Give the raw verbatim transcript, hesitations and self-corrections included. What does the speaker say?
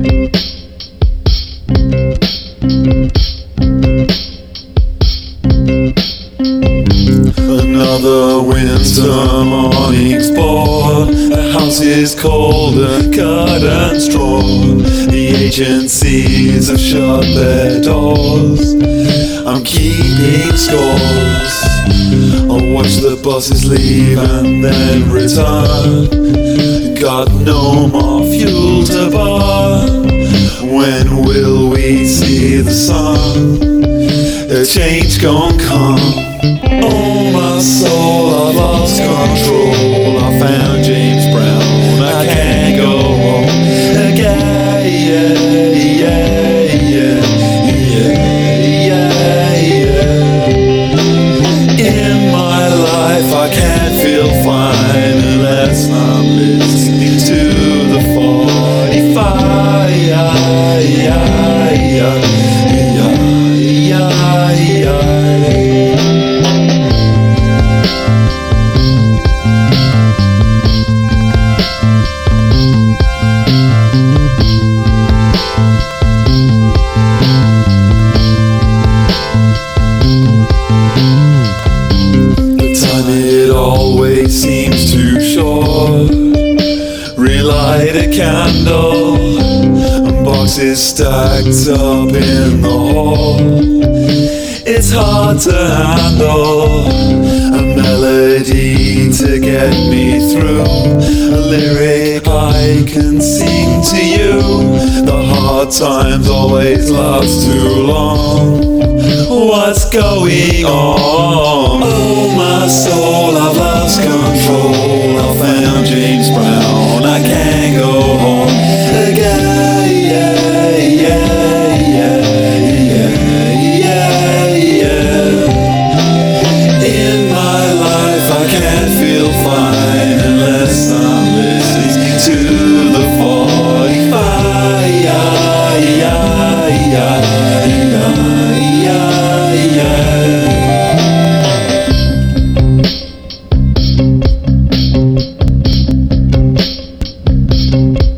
Another winter morning's born. The house is cold and curtains drawn. The agencies have shut their doors. I'm keeping scores. I'll watch the buses leave and then return. Got no more fuel to burn. When will we see the sun? A change gon' come. Oh, my soul, I've lost control. I found James Brown, I can't go home again. Yeah, yeah, yeah, yeah, yeah, yeah. In my life I can't feel fine unless I'm listening to the forty-five. Yeah, yeah, yeah, yeah, yeah. Always seems too short. Relight a candle, and boxes stacked up in the hall. It's hard to handle a melody to get me through, a lyric I can sing to you. The hard times always last too long. What's going on? Oh, my soul, I've lost control. I found James Brown, I can't go home again. Yeah, yeah, yeah, yeah, yeah, yeah. In my life I can't feel fine unless I'm listening to the forty-five. Yeah, yeah, yeah, yeah, yeah. Thank you.